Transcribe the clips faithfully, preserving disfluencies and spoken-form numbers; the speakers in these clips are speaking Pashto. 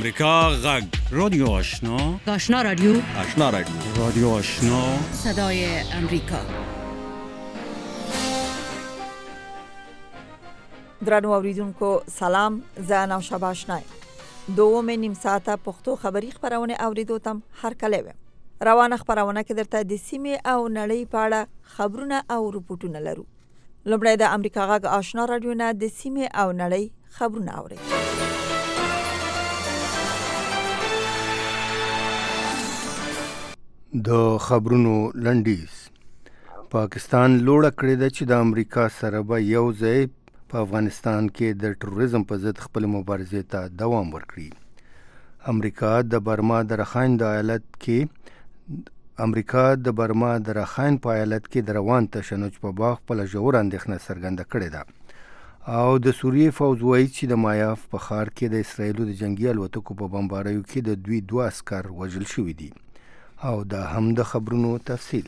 امریکا غږ رادیو آشنا آشنا رادیو آشنا رادیو رادیو آشنا صدای امریکا. درنو اوریدونکو سلام، زه نوشابه آشنا یم. دوم نیم ساعته پښتو خبری خبرونه اوریدو تم هر کله ویم. روانه خبرونه کې درته د سیمې او نړۍ په اړه خبرونه او رپورټونه لرو. لومړی د امریکا غږ آشنا رادیو نه د سیمې او نړۍ خبرونه اورئ. د خبرونو لنډیز. پاکستان لوړه کړې ده چې د امریکا سره به یو ځای په افغانستان کې د تروریزم په ضد خپل مبارزې ته دوام ورکړي. امریکا د برما د رخاین د ایالت کې امریکا د برما د رخاین په ایالت کې د روان تشنج په باب خپل ژور اندېښنه څرګنده کړې ده او د سوریې فوز وایي چې د مایاف په ښار کې د اسرایلو د جنگي الوتکو په بمباریو کې د دوی دوه عسکر وژل شوي دي. او دا هم د خبرونو تفصیل.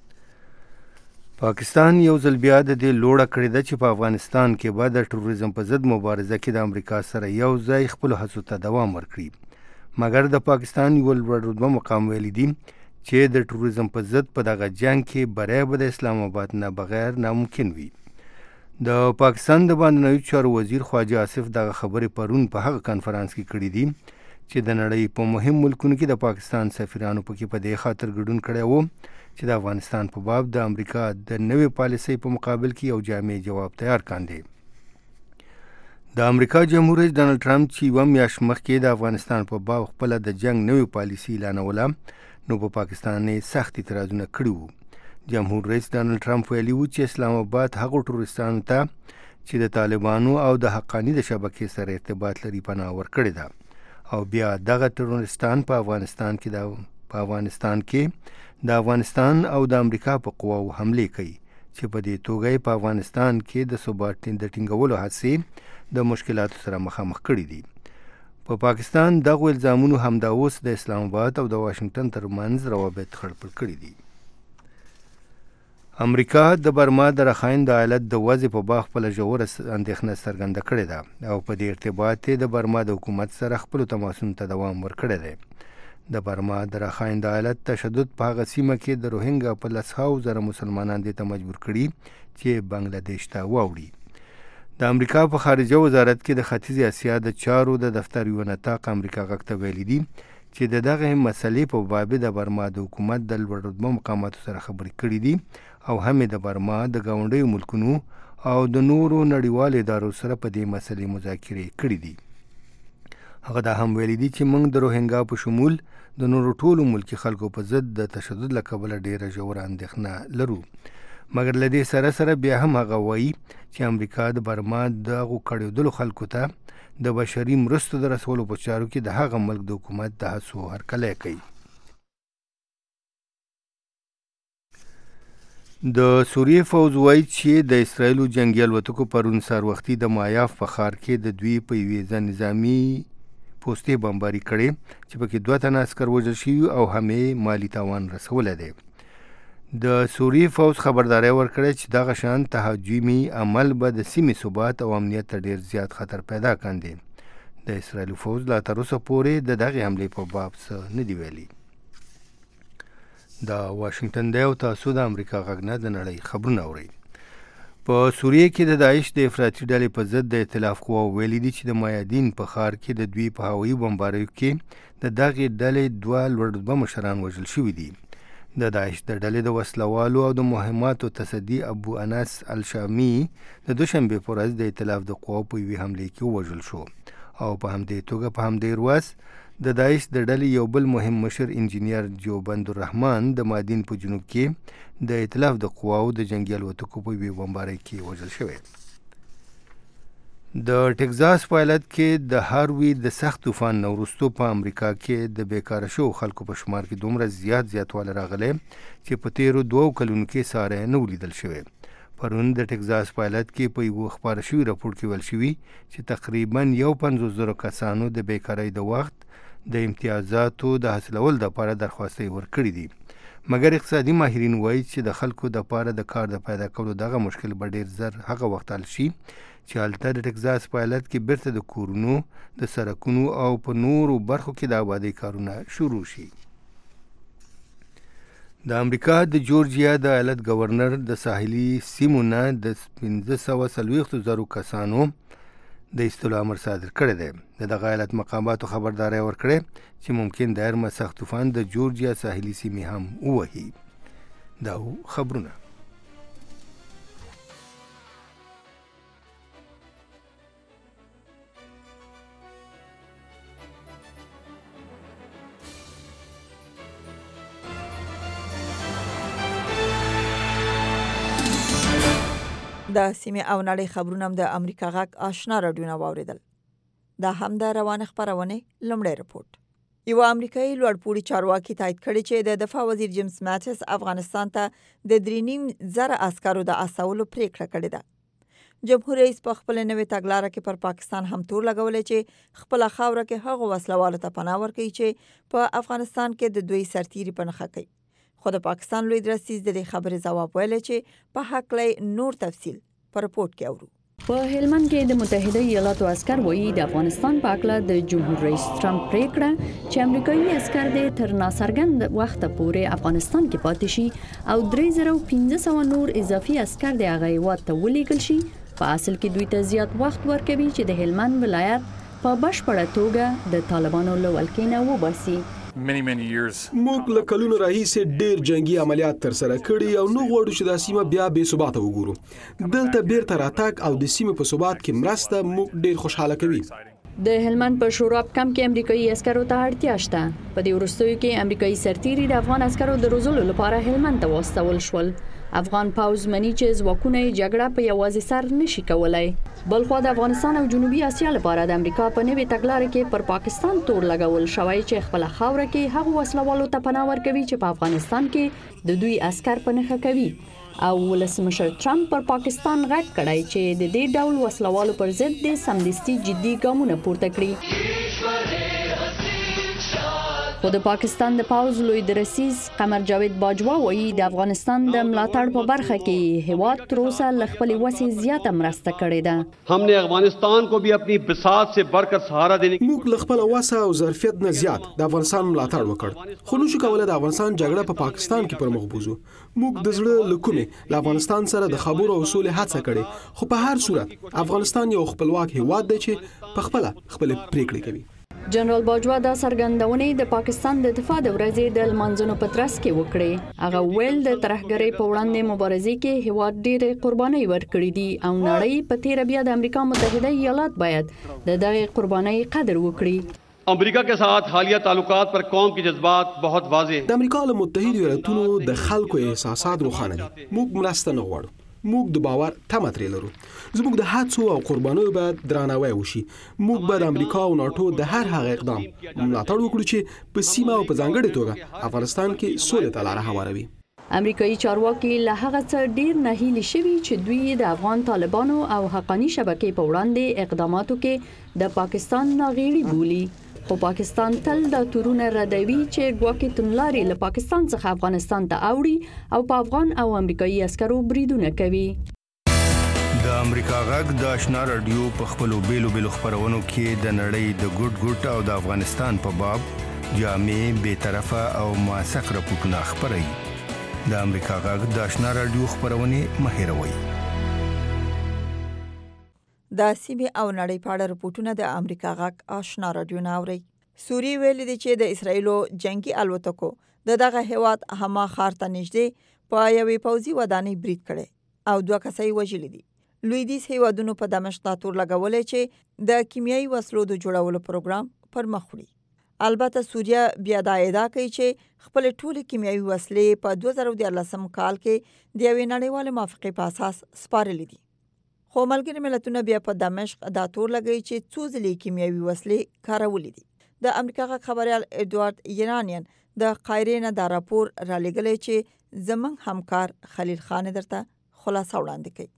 پاکستان یو ځل بیا د دې لوړه کړې ده چې په افغانستان کې به د تروریزم په ضد مبارزه کې د امریکا سره یو ځای خپل هڅو ته دوام ورکړي. مګر د پاکستان یو لوړ رتبه مقام ویلي دي چې د تروریزم په ضد په دغه جنگ کې بری به د اسلام آباد نه بغیر ناممکن وي. د پاکستان د بهرنیو چارو وزیر خواجه آصف دغه خبرې پرون په هغه کانفرنس کې کړې دي چې د نړۍ په مهم ملکونو کې د پاکستان سفیرانو پکې په دې خاطر ګډون کړی وو چې د افغانستان په باب د امریکا د نوې پالیسۍ په مقابل کې یو جامع جواب تیار کاندي. د امریکا جمهور رئیس ډانلډ ټرمپ چې یوه میاشت مخکې د افغانستان په باب خپله د جنگ نوې پالیسي اعلانوله نو په پاکستان یې سخت اعتراضونه کړي وو. جمهور رئیس ډانلډ ټرمپ ویلي وو چې اسلام آباد هغو ټوریستانو ته چې د طالبانو او د حقاني د شبکې سره ارتباط لري پناه ورکړې ده او بیا دغه ترورستان په افغانستان کې د په افغانستان کې د افغانستان او د امریکا په قواو حمله کوي چې په دې توګه په افغانستان کې د ثبات د ټینګولو هڅې د مشکلاتو سره مخامخ کړي دي. په پا پاکستان دغه الزامونو همدا اوس د اسلام آباد او د واشنگټن ترمنځ روابط خړپړ کړي دي. امریکا د برما د رخاین د ایالت د وضع په باب خپله ژوره اندېښنه څرګنده کړې ده او په دې ارتباط د برما د حکومت سره خپلو تماسونو ته دوام ورکړی دی. د برما د رخاین د ایالت تشدد په هغه سیمه کې د روهینګا په لسهاو زره مسلمانان دې ته مجبور کړي چې بنګلادیش ته واوړي. د امریکا په خارجه وزارت کې د ختیځې اسیا د چارو د دفتر یو نطاق امریکا غږ ته ویلي دي چې د دغه مسلې په باب د برما د حکومت د لوړ رتبه مقاماتو سره خبرې کړي دي او هم د برما د ګاونډیو ملکونو او د نورو نړیوالو ادارو سره په دې مسلې مذاکرې کړي دي. هغه دا هم ویلي دي چې موږ د روهینګا په شمول د نورو ټولو ملکي خلکو په ضد د تشدد له کبله ډېره ژوره اندېښنه لرو. مګر له دې سره سره بیا هم هغه وایي چې امریکا د برما دغو کړېدلو خلکو ته د بشري مرستو د رسولو په چارو کې د هغه ملک د حکومت د هڅو هرکلی کوي. د سوریې فوز وایي چې د اسرایلو جنگي الوتکو پرون سهار وختي د مایاف په ښار کې د دوی په یوې ځه نظامي پوستې بمباري کړې چې پکې دوه تنه عسکر وژل شوي او هم یې مالي تاوان رسولی دی. د سوریې فوز خبرداری ورکړی چې دغه شان تهاجمي عمل به د سیمې ثبات او امنیت ته ډېر زیات خطر پیدا کاندي. د اسرایلو فوز لا تر اوسه پورې د دغې حملې په باب څه نه دي ویلي. د واشنگټن دی او تاسو د امریکا غږ نه د نړۍ خبرونه اورئ. په سوریې کې د داعش د افراطي ډلې په ضد د ائتلاف قواو ویلي دي چې د مایادین په ښار کې د دوی په هوایي بمباریو کې د دغې ډلې دوه لوړ رتبه مشران وژل شوي دي. د داعش د ډلې د وسلوالو او د مهماتو تصدي ابو انس الشامي د دوشنبې په ورځ د ائتلاف د قواو په یوې حملې کې ووژل شو او په همدې توګه په همدې ورځ د داعش د ډلې یو بل مهم مشر انجینیر جوبند الرحمن د مادین په جنوب کې د ائتلاف د قواو د جنگي الوتکو په یوې بمبارۍ کې وژل شوی. د ټکزاس په ایالت کې د هاروي د سخت طوفان نه وروسته په امریکا کې د بیکاره شوو خلکو په شمار کې دومره زیات زیاتوالی راغلی چې په تیرو دوو کلونو کې ساری نه ولیدل شوی. پرون د ټکزاس په ایالت کې په یوه خپاره شوي راپور کې ویل شوي چې تقریبا یو پنځوس زرو کسانو د بیکارۍ د وخت د امتیازاتو د حاصلولو دپاره درخواستۍ ورکړي دي. مګر اقتصادي ماهرین وایي چې د خلکو دپاره د کار د پیدا کولو دغه مشکل به ډېر زر هغه وخت حل شي چې هلته د ټکزاس په ایالت کې بیرته د کورونو د سړکونو او په نورو برخو کې د آبادۍ کارونه شروع شي. د امریکا د جورجیا د ایالت گورنر د ساحلي سیمو نه د پنځه سوه څلوېښتو زرو کسانو د ایستلو امر صادر کړی دی. د دغه ایالت مقاماتو خبرداری ورکړې چې ممکن د ارما سخت طوفان د جورجیا ساحلي سیمې هم ووهي. دا خبرونه. د سیمې او نړۍ خبرونه هم د امریکا غږ آشنا راډیو نه واوریدل. دا هم د روانه خبرونه لومړی رپورټ. یو امریکایي لوړپوړي چارواکي تایید کړی چې د دفاع وزیر جیمز ماټس افغانستان ته د درې نیم زره عسکرو د استولو پریکړه کړې ده. جمهور رئیس په خپل نوې تګلاره کې پر پاکستان هم تور لګولې چې خپل خاوره کې هغو وسلوالو ته پناه ورکوي چې په افغانستان کې د دوی سرتیري په نښه کوي. خو د پاکستان لوی درستیز د دې خبرې ځواب ویلی چې په هکله نور تفصیل په رپورټ کې اورو. په هلمند کې د متحده ایالاتو عسکر وایي د افغانستان په اړه د جمهور رئیس ټرمپ پریکړه چې امریکایي عسکر د تر ناڅرګند وخت پورې افغانستان کې پاتې شي او درې زره پنځه سوه نور اضافي عسکر د هغه هیواد ته ولیږل شي په اصل کې دوی ته زیات وخت ورکوي چې د هلمند ولایت په بشپړه توګه د طالبانو له ولکې نه وباسي. many many years موږ له کلونو راهیسې ډېر جنگي عملیات تر سره کړي او نو غواړو چې دا سیمه بیا بې ثباته وګورو. دلته بیرته راتګ او د سیمې په ثبات کې مرسته موږ ډېر خوشحاله کوي. د هلمند په شوراب کم کې امریکایي عسکرو ته اړتیا شته. په دې وروستیو کې امریکایي سرتیري د افغان عسکرو د روزلو لپاره هلمند ته واستول شول. افغان پوځ مني چې ځواکونه یې جګړه په یوازې سر نشي کولای. بلخوا د افغانستان او جنوبي اسیا لپاره د امریکا په نوې تګلارې کې پر پاکستان تور لګول شوی چې خپل خاوره کې هغو وسلوالو ته پناه ورکوي چې په افغانستان کې د دوی عسکر په نښه کوي. او ولسمشر ټرمپ پر پاکستان غږ کړی چې د دې ډول وسلوالو پر ضد د سمدستي جدي ګامونه پورته کړي. خو د پاکستان د پوځ لوی درسیز قمر جاوید باجوا وایي د افغانستان د ملاتړ په برخه کې هیواد تر اوسه له خپلې وسې زیاته مرسته کړې ده. हमने افغانستان को भी अपनी بساط से बढ़कर सहारा देने موږ له خپل وسه او ظرفیت نه زیات د افغانستان ملاتړ وکړ. خو نو شو کولای د افغانستان جګړه په پاکستان کې پر مخ بوزو. موږ د زړه له کومې له افغانستان سره د خبرو او سولې هڅه کړې. خو په هر صورت افغانستان یو خپلواک هیواد دی چې په خپل خپل پریکړې کوي. جنرال باجوا دا څرګندونې د پاکستان د دفاع د ورځې د لمانځنو په ترڅ کې وکړې. هغه ویل د ترهګرۍ په وړاندې مبارزې کې هیواد ډېرې قربانۍ ورکړې دي او نړۍ په تیره بیا د امریکا متحده ایالات باید د دغې قربانۍ قدر وکړي. امریکا के साथ हालिया ताल्लुकात पर कौम के जज्बात बहुत वाज़ेह हैं. د امریکا له متحده ایالاتونو د خلکو احساسات روښانه دي. موږ مرسته نه غواړو. موږ د باور تمه ترې لرو. زموږ د هڅو او قربانیو باید درناوی وشي. موږ به د امریکا او ناتو د هر هغه اقدام ملاتړ وکړو چې په سیمه او په ځانګړې توګه افغانستان کې سولې ته لاره هواروي. امریکایي چارواکي له هغه څه ډیر نهیلي شوي چې دوی د افغان طالبانو او حقانی شبکې په وړاندې اقداماتو کې د پاکستان ناغېړي بولي. خو پاکستان تل د تورونه ردوي چې ګواکې تنلاري له پاکستان څخه افغانستان ته اوړي او په افغان او امریکایي عسکرو بریدونه کوي. د امریکا غږ د آشنا رادیو په خپلو بیلو بیلو خبرونو کې د نړۍ د ګډ ګډ او د افغانستان په باب جامع بې طرفه او موثق راپورټونه خپروي. د امریکا غږ د آشنا رادیو خبرونه مه هېروئ. د سیمې او نړۍ په اړه رپورټونه د امریکا غږ آشنا رادیو نه اوري. سوریې ویلي دي چې د اسرایلو جنگي الوتکو د دغه هیواد حما ښار ته نږدې په یوې پوځي ودانۍ برید کړی او دوه کسه یې وژلي دي. لویدیځ هیوادونو په دمشق ته تور لګولی چې د کیمیاوي وسلو د جوړولو پروګرام پر مخ وړي. البته سوریه بیا دا ادعا کوي چې خپل ټولې کیمیاوي وسلې په دوه زره دیارلسم کال کې د یوې نړیوالې موافقې په اساس سپارلې دي. خو ملګري ملتونه بیا په دمشق دا تور لګوي چې څو ځلې کیمیاوي وسلې کارولې دي. د امریکا غږ خبریال ایډوارد یرانین د قاهرې نه دا راپور را لېږلی چې زموږ همکار خلیل خان درته خلاصه وړاندې کوي.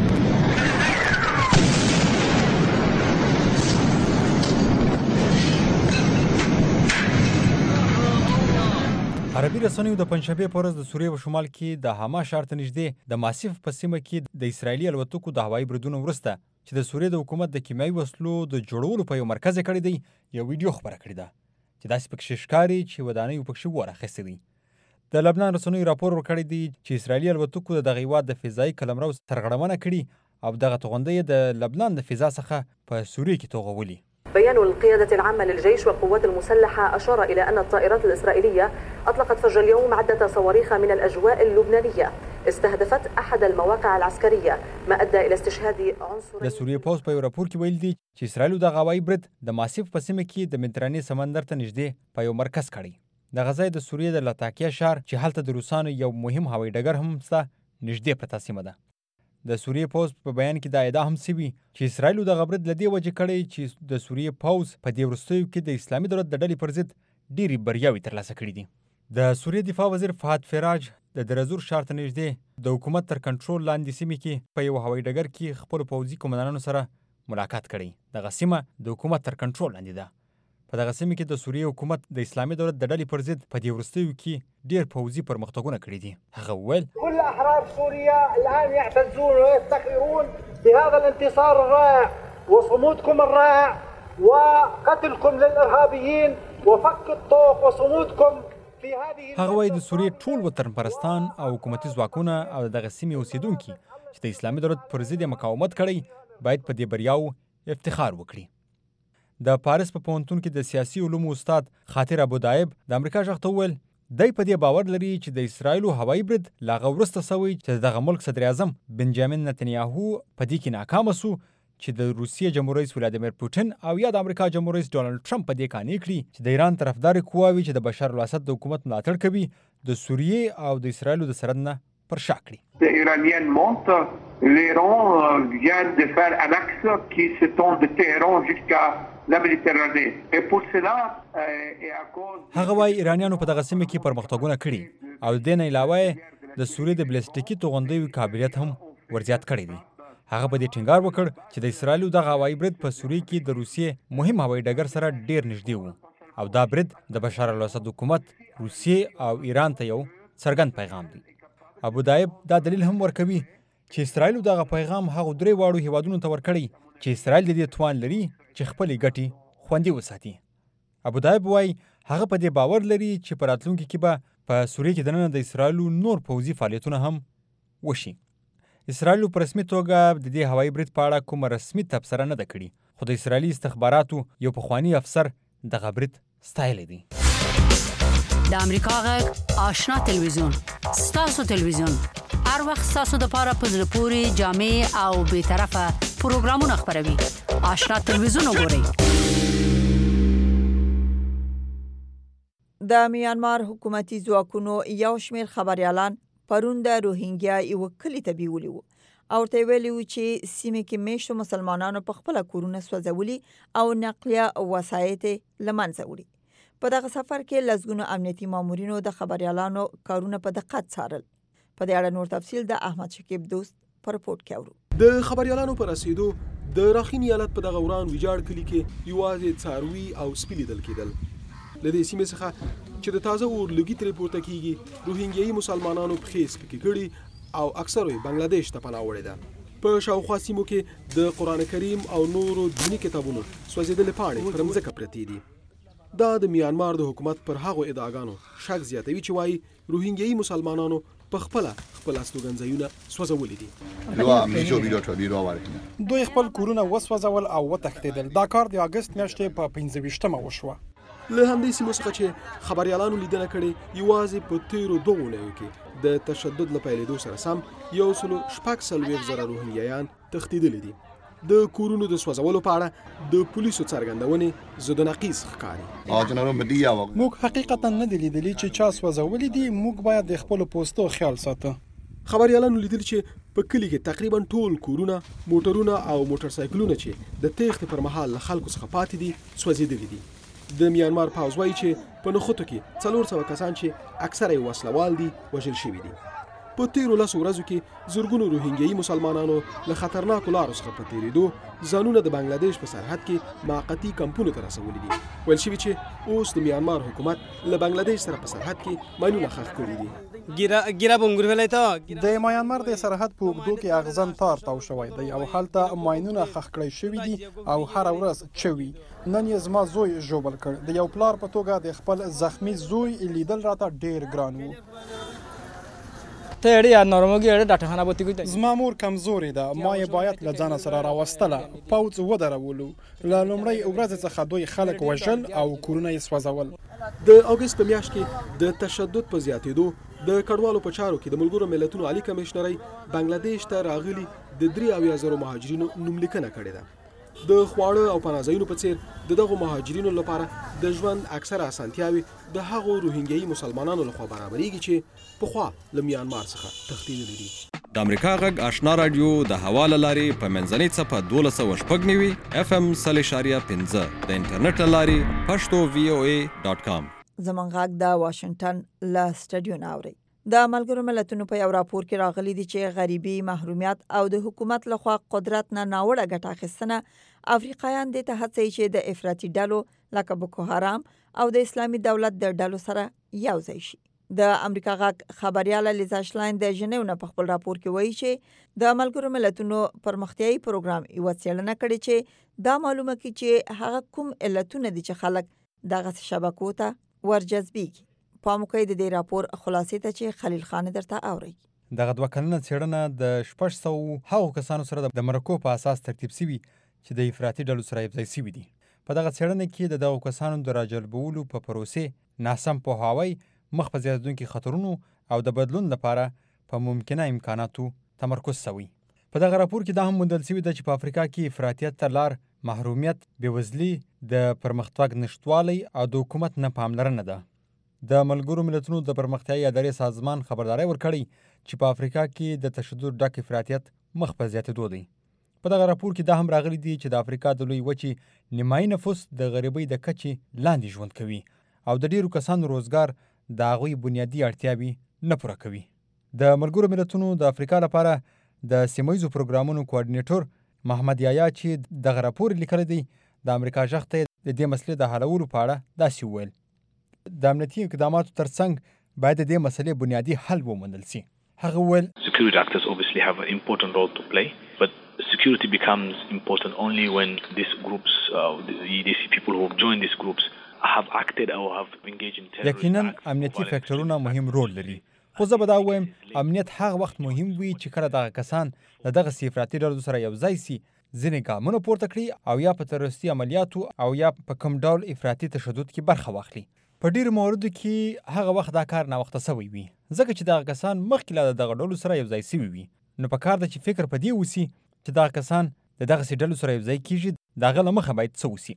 عربي رسنیو د پنځشنبې په ورځ د سوریې په شمال کې د حما ښار ته نږدې د ماسیف په سیمه کې د اسرایلي الوتکو د هوایي بریدونو وروسته چې د سوریې د حکومت د کیمیاوي وسلو د جوړولو په یو مرکز یې کړی دی یو ویډیو خپره کړې ده چې داسې پکښې ښکاري چې ودانیو پکښې اور اخیستی دی. د لبنان رسنیو راپور ورکړی دی چې اسرائیلي الوتکو د دغه هېواد د فضایي قلمرو سرغړونه کړي او دغه توغندۍ د لبنان د فضا څخه په سوریې کې توغولي. بيان القيادة العامة للجيش والقوات المسلحة أشار إلى أن الطائرات الإسرائيلية أطلقت فجر اليوم عدة صواريخ من الأجواء اللبنانية استهدفت أحد المواقع العسكرية ما أدى إلى استشهاد عنصرين. د سوریې پوځ په یو راپور کې ویل دي چې اسرائیل دغه هوایي برید د ماسیف په سیمه کې د مدیترانې سمندر ته نږدې په یو مرکز کړی. دغه ځای د سوریې د لاتاکیه ښار چې هلته د روسانو یو مهم هوایي ډګر هم شته نږدې پرته سیمه ده. د سوریې پوځ په بیان کې دا ادعا هم شوې چې اسرائیل دغه برید له دې وجې کړی چې د سوریې پوځ په دې وروستیو کې د اسلامي دولت د ډلې پر ضد ډېرې بریاوې ترلاسه کړي دي. د سوریې دفاع وزیر فهد فراج د درزور ښار ته نږدې د حکومت تر کنټرول لاندې سیمې کې په یو هوایي ډګر کې خپلو پوځي قومندانانو سره ملاقات کړی. دغه سیمه د حکومت تر کنټرول لاندې ده. په دغه سیمه کې د سوریې حکومت د اسلامي دولت د ډلې پر ضد په دې وروستیو کې ډېر پوځي پرمختګونه کړي دي. هغه وویل كل احرار سوريا الان يعتزون ويفتخرون بهذا الانتصار الرائع وصمودكم الرائع وقتلكم للارهابيين وفك الطوق وصمودكم في هذه. هغه وایي د سوریې ټول وطنپرستان او حکومتي ځواکونه او دغه سیمې اوسیدونکي چې د اسلامي دولت پر ضد مقاومت کړی باید په دې بریاو افتخار وکړي. د پاریس په پوهنتون کې د سیاسي علومو استاد خاطر ابودایب د امریکا غږ ته وویل دی په دې باور لري چې د اسرائیلو هوایي برید له هغه وروسته سوی چې دغه ملک صدر اعظم بنجامین نتنیاهو په دې کې ناکامه سو چې د روسیې جمهور رئیس ولادیمیر پوتین او یا د امریکا جمهور رئیس ډونالډ ټرمپ په دې قانع کړي چې د ایران طرفدارې قواوې چې د بشار الاسد د حکومت ملاتړ کوي د سوریې او د اسرائیلو د سرحد نه پر شا کړي. ایرانیان monte, l'Iran vient de faire un axe qui s'étend de Téhéran jusqu'à la Méditerranée. Et pour cela et à cause هغه وايي ایرانیانو په دغه سیمه کې پرمختګونه کړي او د دې نه علاوه د سوریې د بلستیکي توغندیو قابلیت هم ورزیات کړی دی. هغه په دې ټینګار وکړ چې د اسرائیلو دغه هوایي برید په سوریې کې د روسیې مهم هوایي ډګر سره ډېر نږدې و او دا برید د بشار الاسد حکومت روسیې او ایران ته یو څرګند پیغام دی. ابودایب دا دلیل هم ورکوي چې اسرائیل دغه پیغام هغه درې واړو هیوادونو ته ورکړی چې اسرائیل د دې توان لري چې خپلې ګټې خوندي وساتي. ابودایب وایي هغه په دې باور لري چې په راتلونکي کې به په سوریې کې دننه د اسرائیلو نور پوځي فعالیتونه هم وشي. اسرائیلو په رسمي توګه د دې هوایي برید په اړه کومه رسمي تبصره نه ده کړې خو د اسرائیلي استخباراتو یو پخواني افسر دغه برید ستایلی دی. د امریکا غږ آشنا تلویزیون ستاسو تلویزیون هر وخت ستاسو د پاره په زړه پورې جامع او بې طرفه پروګرامونه خپروي. آشنا تلویزیون وګورئ. د میانمار حکومتي ځواکونو یو شمېر خبريالان پرون د روهینګیا یو کلی ته بیولي وو او ورته ویلي وو چې سیمې کې میشتو مسلمانانو په خپله کورونه سوځولي او نقلیه وسایط یې له منځه وړي. په دغه سفر کې لسګونو امنیتي مامورینو د خبريالانو کارونه په دقت څارل. په دې اړه نور تفصیل د احمد شکیب دوست په رپورټ کې اورو. د خبريالانو پر رسیدو د راخین ایالت په دغه وران ویجاړ کلی کې یوازې څاروي او سپي لیدل کېدل. له دې سیمې څخه چې د تازه اورلګي ترې پورته کېږي روهینګیایي مسلمانانو پښې سپکې کړي او اکثرو یې بنګلادیش ته پناه وړې ده. په شاوخوا سیمو کې د قرآن کریم او نورو دیني کتابونو سوځېدلې پاڼې پر مځکه پرتې دي. دا د میانمار د حکومت پر هغو ادعاګانو شک زیاتوي چې وایي روهینګیایي مسلمانانو په خپله خپل استوګنځایونه سوځولي دي. دوی خپل کورونه وسوځول او وتښتېدل. دا کار د اګست میاشتې په پنځه ویشتمه وشوه. له همدې سیمو څخه چې خبريالانو لیدنه کړې یوازې په تیرو دوه اونیو کې د تشدد له پیلېدو سره سم یو سلو شپږ څلوېښت زره روهینګیایان تښتېدلي دي. د کورونو د سوځولو په اړه د پولیسو څرګندونې ضد نقیص ښکاري. موږ حقیقتا نه دي لیدلي چې چا سوځولي دي. موږ باید د خپلو پوستو خیال ساتو. خبريالانو لیدل چې په کلی کې تقریبا ټول کورونه، موټرونه او موټر سایکلونه چې د تېښتې پر مهال له خلکو څخه پاتې دي سوځېدلي دي. د میانمار پوځ وایي چې په نښتو کې څلور سوه کسان چې اکثره یې وسلوال دي وژل شوي دي. په تیرو لسو ورځو کې زرګونو روهینګیایي مسلمانانو له خطرناکو لارو څخه په تېرېدو ځانونه د بنګلادیش په سرحد کې موقتي کمپونو ته رسولي دي. ویل شوي چې اوس د میانمار حکومت له بنګلادیش سره په سرحد کې ماینونه ښخ کړي دي. ګیره بونګور ویلای ته د میانمار د سرحد په اوږدو کې اغزن تار تاو شوی دی او هلته ماینونه ښخ کړی شوي دي او هره ورځ چوي. نن یې زما زوی ژوبل کړ. د یو پلار په توګه د خپل زخمی زوی لیدل راته ډیر ګران و. ته اړې نورموږي اړې ډاکټر خانه بوتي کوي. زما مور کمزوري ده. ما یې باید له ځان سره راوستله. پوځ ودرولو. له لومړۍ ورځې څخه دوی خلک وژل او کورونه یې سوځول. د اگست په میاشت کې د تشدد په زیاتېدو د کډوالو په چارو کې د ملګرو ملتونو عالی کمشنري بنگلاديش ته راغلي د درې اویا زرو مهاجرینو نوملیکنه کړې ده. د خواړه او پناهځایونو په څیر د دغو مهاجرینو لپاره د ژوند اکثره اسانتیاوي د هغو روهینګیایي مسلمانانو لخوا برابرېږي چې پخوا له میانمار څخه تښتېدلي دي. د امریکا غږ آشنا رادیو د هوا له لارې په منځنۍ څپه دولس سوه شپږ نوي اف ام سل اشاریه پنځه د انټرنیټ له لارې پښتو وی او ای ډاټ کام. زمونږ غږ د واشنگټن له سټډیو نه اوري. د ملګرو ملتونو په یو راپور کې راغلي دي چې غریبي، محرومیت او د حکومت لخوا قدرت نه ناوړه ګټه اخیستنه افریقایان دې ته هڅوي چې د افراطي ډلو لکه بوکو حرام او د اسلامي دولت د ډلو سره یو ځای شي. د امریکا غږ خبرياله لیزا شلاین د ژنیو نه په خپل راپور کې وایي چې د ملګرو ملتونو پرمختیایي پروګرام یو څېړنه کړې چې دا معلومه کړي چې هغه کوم علتونه دي چې خلک دغه شبکو ته ورجذبېږي. پاموکې د دې راپور خلاصې ته چې خلیل خان درته اوري. دغه دوه کلنه څېړنه د شپږ سوه هغو کسانو سره د مرکو په اساس ترتیب شوي چې د افراطي ډلو سره یوځای شوي دي. په دغه څېړنه کې د دغو کسانو د راجلبولو په پروسې ناسم پوهاوی، مخ په زیاتېدونکي خطرونو او د بدلون لپاره په ممکنه امکاناتو تمرکز شوی. په دغه راپور کې دا هم موندل شوي ده چې په افریقا کې افراطیت ته لار محرومیت، بېوزلي، د پرمختګ نشتوالی او د حکومت نه پاملرنه ده. د ملګرو ملتونو د پرمختیایي ادارې سازمان خبرداری ورکړی چې په افریقا کې د تشدد ډک افراطیت مخ په زیاتېدو دی. په دغه راپور کې دا هم راغلی دی چې د افریقا د لوی وچې نیمایي نفوس د غریبۍ د کچې لاندې ژوند کوي او د ډیرو کسانو روزګار د هغوی بنیادي اړتیاوې نه پوره کوي. د ملګرو ملتونو د افریقا لپاره د سیمه ییزو پروګرامونو کوارډینیټور محمد یایا چې دغه راپور لیکلی دی، د امریکا غږ ته د دې مسلې د حلولو په اړه داسې وویل: د امنیتي اقداماتو ترڅنګ باید د دې مسلې بنیادي حل وموندل شي. هغه وویل security actors obviously have an important role to play, but security becomes important only when these groups, uh, these people who have joined these groups have acted or have engaged in terrorism. یقینا امنیتي فکټورونه مهم رول لري، خو زه به دا وایم امنیت هغه وخت مهم وي چې کله دغه کسان له دغه افراطي ډلو سره یو ځای سي، ځینې ګامونه پورته کړي او یا په تروریستي عملیاتو او یا په کوم ډول افراطي تشدد کې برخه واخلي. په ډیرو موردو کې هغه وخت دا کار ناوخته سوی وي، ځکه چې دغه کسان مخکې له دغه ډلو سره یو ځای سوي وي. نو په کار ده چې فکر په دې وسي چې دغه کسان د دغسې ډلو سره یو ځای کېږي، د هغه له مخه باید څه وسي.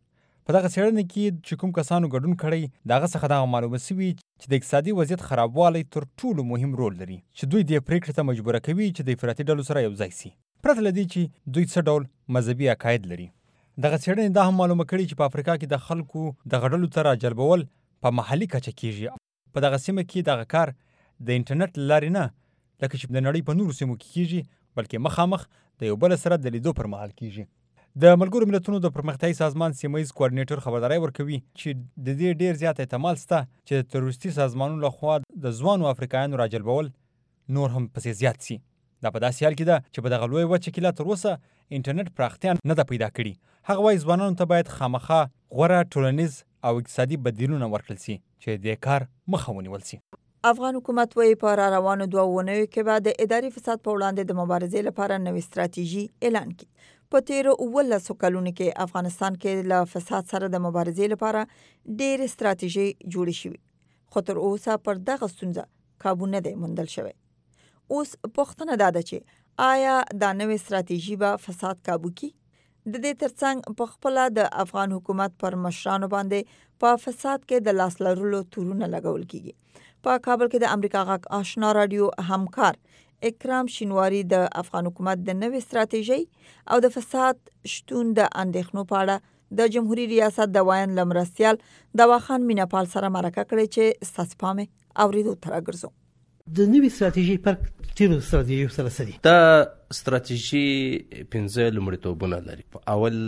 په دغه څېړنه کې چې کوم کسانو ګډون کړی د هغه څخه دغه معلومه سوي چې د اقتصادي وضعیت خرابوالی تر ټولو مهم رول لري چې دوی دې پرېکړې ته مجبوره کوي چې د افراطي ډلو سره یو ځای سي، پرته له دې چې دوی څه ډول مذهبي عقاید لري. دغه څېړنې دا هم معلومه کړي چې په افریقا کې د خلکو دغه ډلو ته راجلبول په محلي کچه کېږي. په دغه سیمه کې دغه کار د انټرنیټ له لارې نه لکه چې د نړۍ په نورو سیمو کې کېږي، بلکې مخامخ د یو بل سره د لیدو پر مهال کېږي. د ملګرو ملتونو د پرمختیایي سازمان سیمه ییز کوارډینیټر خبرداری ورکوي چې د دې ډیر زیات احتمال شته چې د تروریستي سازمانونو لخوا د ځوانو افریقایانو راجلبول نور هم پسې زیات سي. دا په داسې حال کې ده چې په دغه لویه وچه کې لا تر اوسه انټرنیټ پراختیا نه ده پیدا کړې. هغه وایي ځوانانو ته باید خامخا غوره ټولنیز او اقتصادي بدیلونه ورکړل سي چې د کار مخه ونیول سي. افغان حکومت وایي په را روانو دوه اونیو کې به د اداري فساد په وړاندې د مبارزې لپاره نوې ستراتیژي اعلان کړي. په تیرو اوولسو کلونو کې افغانستان کې له فساد سره د مبارزې لپاره ډېرې ستراتیژۍ جوړې شوې، خو تر اوسه پر دغه ستونزه کابو نه دی موندل شوی. اوس پوښتنه دا ده چې آیا دا نوې ستراتیژي به فساد کابو کړي؟ د دې ترڅنګ په خپله د افغان حکومت پر مشرانو باندې په فساد کې د لاس لرلو تورونه لګول کیږي. په کابل کې د امریکا غږ آشنا رادیو همکار اکرام شینواری د افغان حکومت د نوې ستراتیژۍ او د فساد شتون د اندېښنو په اړه د جمهوریت ریاست د وایان لمرستیال دواخان میناپال سره مرکه کړې چې ستاسو پام اوریدو ته راګرځو. د نوې ستراتیژۍ پر تیرو ستراتیژیو سره سړي د ستراتیژي پنځه لومړیتوبونه لري. اول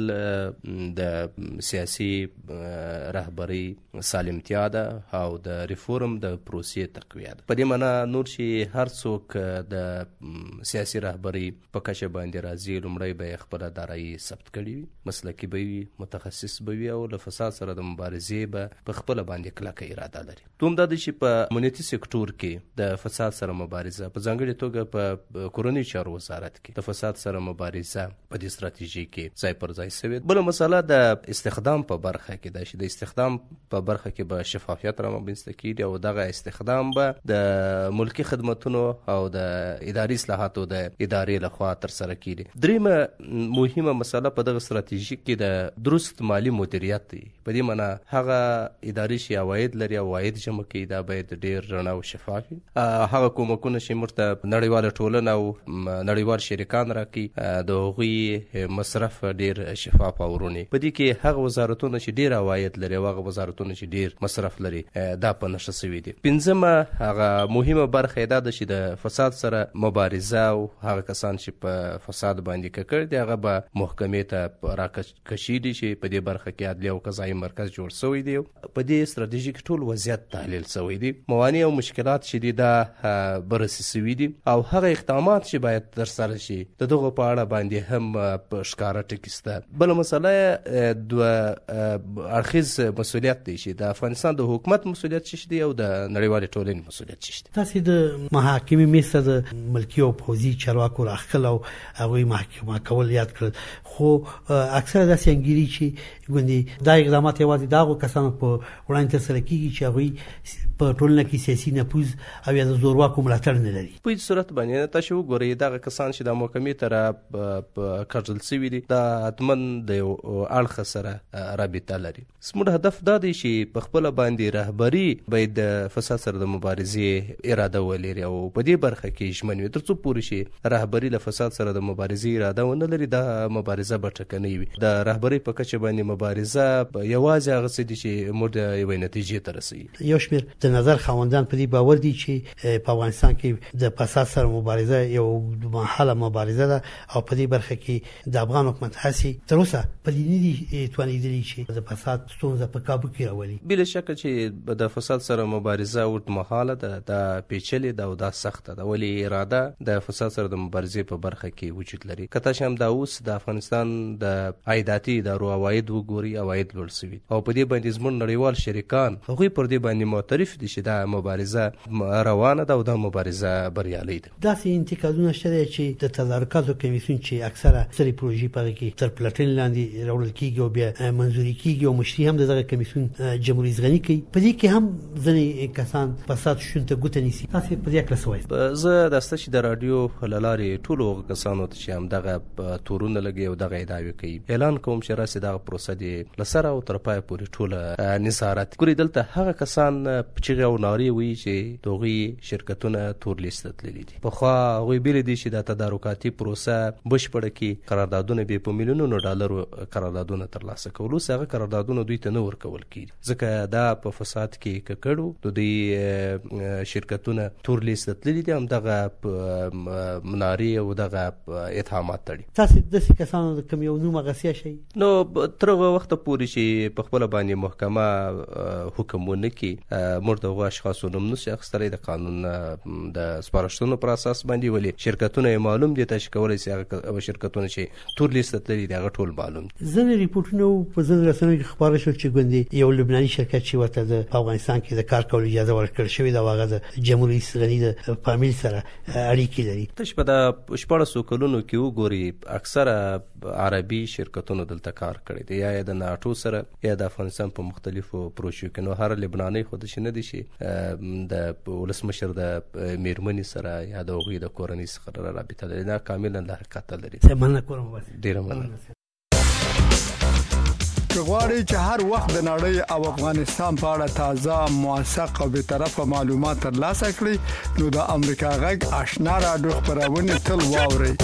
د سیاسي رهبري سالمتیا ده او د ریفورم د پروسې تقویه ده. په دې معنا نور چې هر څوک د سیاسي رهبري په کچه باندې راځي لومړی به خپله دارایي ثبت کړي وي، مسلکي به وي، متخصص به وي او له فساد سره د مبارزې به په خپله باندې کلکه اراده لري. دوم دا ده چې په امنیتي سکتور کې د فساد سره مبارزه، په ځانګړې توګه په کورنیو چارو وزارت کې د فساد سره مبارزه په دې ستراتیژي کې ځای پر ځای سوې. بله مسله د استخدام په برخه کې ده چې د استخدام په برخه کې به شفافیت رامنځته کېږي او دغه استخدام به د ملکي خدمتونو او د اداري اصلاحاتو د ادارې لخوا ترسره کېږي. دریمه مهمه مسله په دغه ستراتیژي کې د درست مالي مدیریت دی. په دې معنا هغه ادارې چې عواید لري او عواید جمع کوي دا باید ډېر رڼا او شفاف وي. هغه کومکونه چې موږ ته نړیواله ټولنه او نړیوال شریکان راکړي د هغوی مصرف ډېر شفاف او روڼ. په دې کې هغه وزارتونه چې ډېر عواید لري او هغه وزارتونه چې ډېر مصرف لري دا په نښه سوي دي. پنځمه هغه مهمه برخه یې دا ده چې د فساد سره مبارزه او هغه کسان چې په فساد باندې ککړ دي هغه به محکمې ته راکشي دي چې په دې برخه کې عدلیه او قضایي مرکز جوړ سوی دی. په دې ستراتیژي کې ټول وضعیت تحلیل سوی دی، موانع او مشکلات چې دي دا بررسي سوي دي او هغه اقدامات چې باید ترسره شي د دغو په اړه باندې هم په ښکاره ټکي شته. بله مسله دوه اړخیز مسؤلیت دی چې د افغانستان د حکومت مسؤلیت څه دی او د نړیوالې ټولنې مسؤلیت څه دی. تاسې د محاکمې میسته د ملکي او پوځي چارواکو راخکل او هغوی محاکمه کول یاد کړل، خو اکثره داسې انګیري چې ګوندې دا اقدامات یوازې د هغو کسانو په وړاندې ترسره کېږي چې هغوی په ټولنه کې سیاسي نفوذ او یا د زورواکو ملاتړ نه لري. په هېڅ صورت باندې تاسو وګورئ دغه کسان چې د محکمې ته کړل سوي دي دا حتما د یو اړخ سره رابطه لري. زموږ هدف دا دی چې په خپله باندې رهبري باید د فساد سره د مبارزې اراده ولري او په دې برخه کې ژمن وي. تر څو پورې چې رهبري له فساد سره د مبارزې اراده ونه لري دا مبارزه به ټکنۍ وي. د رهبري په کچه باندې مبارزه یوازې هغه څه دي چې موږ د یوې نتیجې ته رسوي. یو شمېر د نظر خاوندان په دې باور دي چې په افغانستان کې د فساد سره مبارزه یو اوږدمهاله مبارزه ده او په دې برخه کې د افغان حکومت هڅې تر اوسه په دې نه دي توانېدلي چې د فساد ستونزه په کابو کې راولي. بله شکه چې د فساد سره مبارزه اوږدمهاله ده، دا پیچلې ده او دا سخته ده، ولې اراده د فساد سره د مبارزې په برخه کې وجود لري. که تاسو هم دا اوس د افغانستان د عایداتي ادارو عواید وګورئ، عواید لوړ سوي او په دې باندې زموږ نړیوال شریکان هغوی پر دې باندې معترف دي چې دا مبارزه روانه ده او دا مبارزه بریالۍ ده. داسې انتقادونه شته چې د تدارکاتو کمیسیون چې اکثره سترې پروژې په هغې کې تر پلټنې لاندې راوړل کېږي او بیا منظوري کېږي او مشري هم د دغه کمیسیون جمهوریت غني کوي، په دې کې هم ځینې کسان فساد شتون ته ګوته نیسي. تاسې په دې هکله څه وایئ؟ زه دا سته چې د راډیو له لارې ټولو هغو کسانو ته چې همدغه تورونه لګوي او دغه ادعاوې کوي اعلان کوم چې راسې دغه پروسه دې له سره او تر پایه پورې ټوله نظارت ګوري. دلته هغه کسان په چغې او نارې وایي چې د هغوی شرکتونه تور لیست ته تللي دي. پخوا هغوی بیلې دي چې دا تدارکاتي پروسه بشپړه کړي، قراردادونه به په میلیونونو ډالرو قراردادونه ترلاسه کول، اوس هغه قراردادونه دوی ته نه ورکول کېږي ځکه دا په فساد کې ککړ د دوی شرکتونه تور لیست ته تللي دي، همدغه منارې او دغه اتهامات تړي. تاسې داسې کسانو د کوم یو نوم اغسیا شئ؟ نو تر هغه وخته پورې چې په خپله باندې محکمه حکم ونه کړي موږ د هغو اشخاصو نوم نشو اخیستلی د قانون د سپارښتنو پر اساس باندې، ولې شرکتونه یې معلوم دي. تاسو کولی شئ هغه شرکتونه چې تور لیست ته تللي دي هغه ټول معلوم دي. ځینې ریپورټونه په ځینو رسنیو کې خپاره شول چې ګوندې یو لبناني شرکت چې ورته د افغانستان کې د کار کولو اجازه ورکړل شوې ده او هغه د جمهوریت غني د فامیل سره اړیکې لري. تاسو په د شپاړسو کلونو کې وګورئ اکثره عربي شرکتونو دلته کار کړی دی، یا د ناټو سره یا د افغانستان په مختلفو پروژو کې. نو هر لبناني خو داسې نه دي چې د ولسمشر د میرمنې سره یا د هغوی د کورنۍ سره رابطه لري، دا کاملا له حقیقته لري. مننه کوم. ډېره مننه. که غواړئ چې هر وخت د نړۍ او افغانستان په اړه تازه، موثق او بیطرفه معلومات ترلاسه کړئ نو د امریکا غږ آشنا راډیو خپرونه تل واورئ.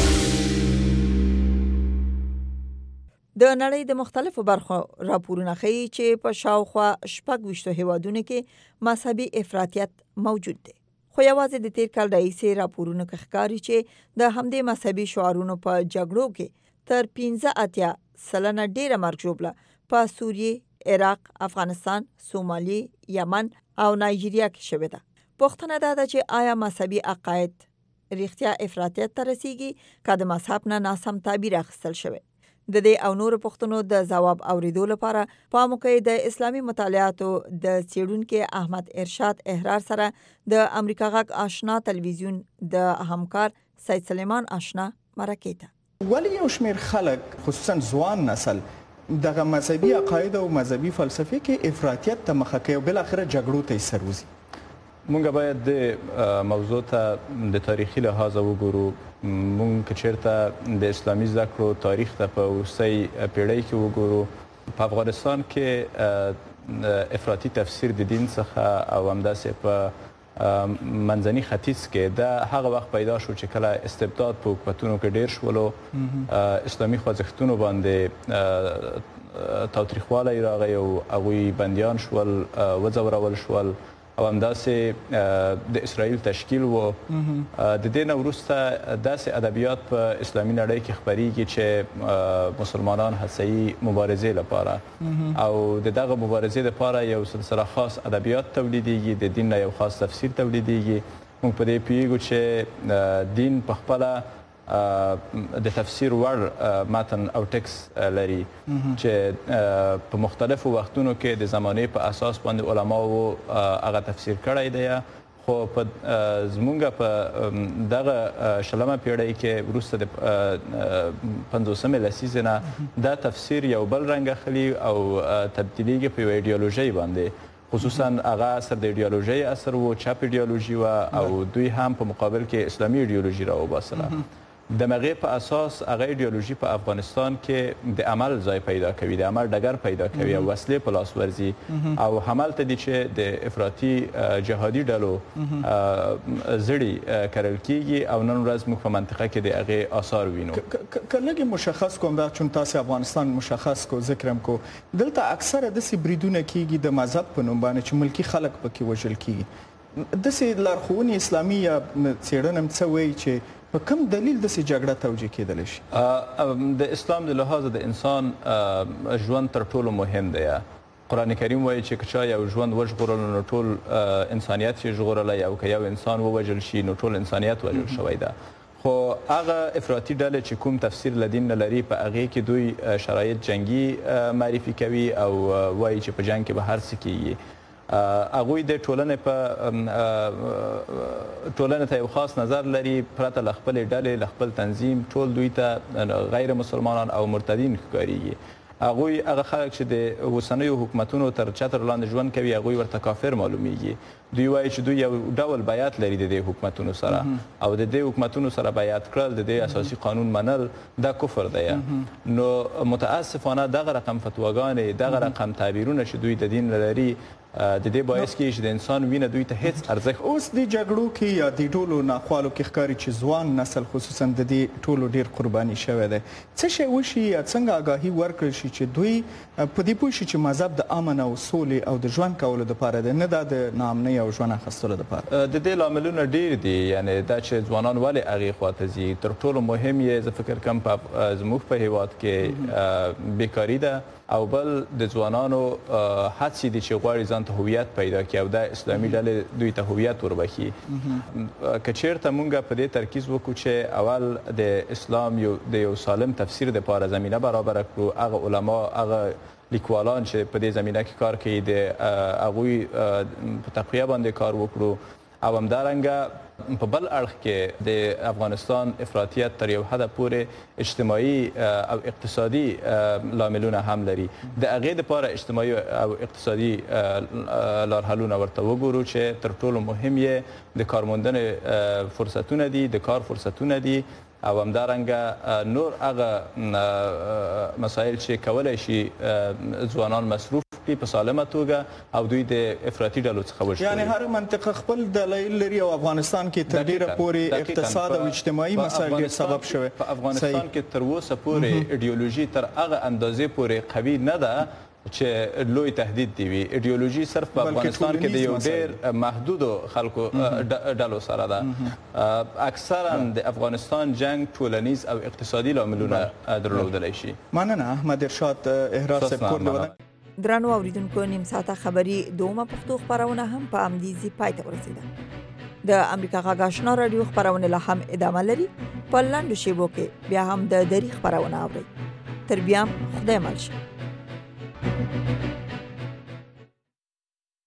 د نړۍ د مختلفو برخو راپورونه ښیي چې په شاوخوا شپږ ویشتو هیوادونو کې مذهبي افراطیت موجود دی، خو یوازې د تیر کال راهیسې راپورونو کې ښکاري چې د همدې مذهبي شعارونو په جګړو کې تر پنځه اتیا سلنه ډیره مرګ ژوبله په سوریې، عراق، افغانستان، سومالي، یمن او نایجیریا کې شوې ده. پوښتنه دا ده چې آیا مذهبي عقاید رښتیا افراطیت ته رسیږي که د مذهب نه ناسم تعبیر اخیستل شوی؟ د دې او نورو پوښتنو د ځواب اوریدو لپاره په موقع د اسلامي مطالعاتو د څیړونکي احمد ارشاد احرار سره د امریکا غږ آشنا تلویزیون د همکار سید سلیمان آشنا مرکې ته. ولی یو شمیر خلک خصوصا ځوان نسل دغه مذهبي عقاید او مذهبي فلسفه کې افراطیت ته مخه کوي او بل اخره جګړو ته سروزي؟ مونږ باید د موضوع ته د تاریخي لحاظ وګورو. مونږ که چیرته د اسلامي زده کړو تاریخ ته په وروستۍ پیړۍ کې وګورو، په افغانستان کې افراطي تفسیر د دین څخه او همداسې په منځني ختیځ کې دا هغه وخت پیدا شو چې کله استبداد په حکومتونو کې ډیر شولو، اسلامي خوځښتونو باندې تاوتریخوالی راغی او هغوی بندیان شول، وځورول شول او همداسې د اسرائیل تشکیل و. د دې نه وروسته داسې ادبیات په اسلامي نړۍ کې خپریږي چې مسلمانان هڅوي مبارزې لپاره او د دغه مبارزې لپاره یو سلسله خاص ادبیات تولیدیږي، د دین نه یو خاص تفسیر تولیدیږي. موږ په دې پوهیږو چې دین په خپله د تفسیر وړ متن او ټکس لري چې په مختلفو وختونو کې د زمانې په اساس باندې علماو هغه تفسیر کړی دی. خو په زمونږ په دغه شلمه پیړۍ کې وروسته د پنځوسمې لسیزې نه دا تفسیر یو بل رنګ اخلي او تبدیلیږي په یو ایډیالوژۍ باندې، خصوصا هغه اثر د ایډیالوژۍ اثر و، چپ ایډیالوژي و او دوی هم په مقابل کې اسلامي ایډیالوژي راوباسله. د مغې په اساس هغه ایډیالوژي په افغانستان کې د عمل ځای پیدا کوي، د عمل ډګر پیدا کوي او وسلې په لاس ورځي او همالته دي چې د افراطي جهادي ډلو زړي کرل کیږي او نن ورځ موږ په منطقه کې د هغې آثار وینو. که لږ مشخص کوم دا چون تاسو افغانستان مشخص کو ذکرم کو دلته اکثره داسې بریدونه کیږي د مذهب په نوم باندې چې ملکی خلک پکې وژل کیږي. داسې لارښوونې اسلامي یا څېړنه هم څه وایي چې په کوم دلیل داسې جګړه توجیه کېدلی شي؟ د اسلام د لحاظه د انسان ژوند تر ټولو مهم دی. قرآن کریم وایي چې که چا یو ژوند وژغورلو نو ټول انسانیت یې ژغورلی او که یو انسان ووژل شي نو ټول انسانیت وژل شوی ده. خو هغه افراطي ډلې چې کوم تفسیر له دین نه لري په هغې کې دوی شرایط جنګي معرفي کوي او وایي چې په جنګ کې به هر څه کېږي. هغوی د ټولنې په ټولنې ته یو خاص نظر لري، پرته له خپلې ډلې له خپل تنظیم ټول دوی ته غیر مسلمانان او مرتدین ښکارېږي. هغوی هغه خلک چې د اوسنیو حکومتونو تر چتر لاندې ژوند کوي هغوی ورته کافر معلومیږي. دوی وایي چې دوی یو ډول بیعت لري د دې حکومتونو سره او د دې حکومتونو سره بیعت کړل، د دې اساسي قانون منل دا کفر دی. نو متاسفانه دغه رقم فتواګانې، دغه رقم تعبیرونه چې دوی د دین لري د دې باعث کېږي چې د انسان وینه دوی ته هیڅ ارزښت. اوس د جګړو کې یا د ټولو ناخوالو کې ښکاري چې ځوان نسل خصوصا د دې ټولو ډیر قرباني شوی دی. څه شی وشي یا څنګه آګاهي ورکړل شي چې دوی په دې پوه شي چې مذهب د امن او سولې او د ژوند کولو دپاره دی، نه دا د ناامنۍ او ژوند اخیستلو دپاره؟ د دې لاملونه ډیر دي. یعنې دا چې ځوانان ولې هغې خواته ځي، تر ټولو مهم یې زه فکر کوم زموږ په هیواد کې بیکاري ده او بل د ځوانانو هڅې دي چې غواړي ځان ته هویت پیدا کړي او دا اسلامي ډلې دوی ته هویت وربخي. که چیرته مونږ په دې ترکیز وکړو چې اول د اسلام یو د یو سالم تفسیر دپاره زمینه برابره کړو، هغه علما، هغه لیکوالان چې په دې زمینه کې کار کوي د هغوی په تقویه باندې کار وکړو او همدارنګه په بل اړخ کې د افغانستان افراطیت تر یو حده پورې اجتماعي او اقتصادي لاملونه هم لري. د هغې دپاره اجتماعي او اقتصادي لارحلونه ورته وګورو چې تر ټولو مهم یې د کارموندنې فرصتونه دي، د کار فرصتونه دي او همدارنګه نور هغه مسایل چې کولی شي ځوانان مصروف کړي په سالمه توګه او دوی د افراطي ډلو څخه وژغوري. یعنې هر منطقه خپل دلایل لري او افغانستان کې تر ډیره پورې اقتصاد او اجتماعي مسایل ډېر سبب شوی. په افغانستان کې تر اوسه پورې ایډیولوژي تر هغه اندازې پورې قوي نه ده چې لوی تهدید دی وي ایډیولوژي صرف په افغانستان کې د یو ډېر محدودو خلکو ډلو سره ده اکثرا د افغانستان جنگ ټولنیز او اقتصادي لاملونه درلودلی شي. مننه احمد ارشاد احراز صاحب کور د ودان درنو اوریدونکو نیم ساعته خبری دومه پښتو خبرونه هم په امدیزي پای ته ورسیده. د امریکا غږ آشنا رادیو خبرونه لا هم ادامه لري. په لاندو شیبو کې بیا هم د دری خبرونه اورئ. تر بیا خدای مل شه.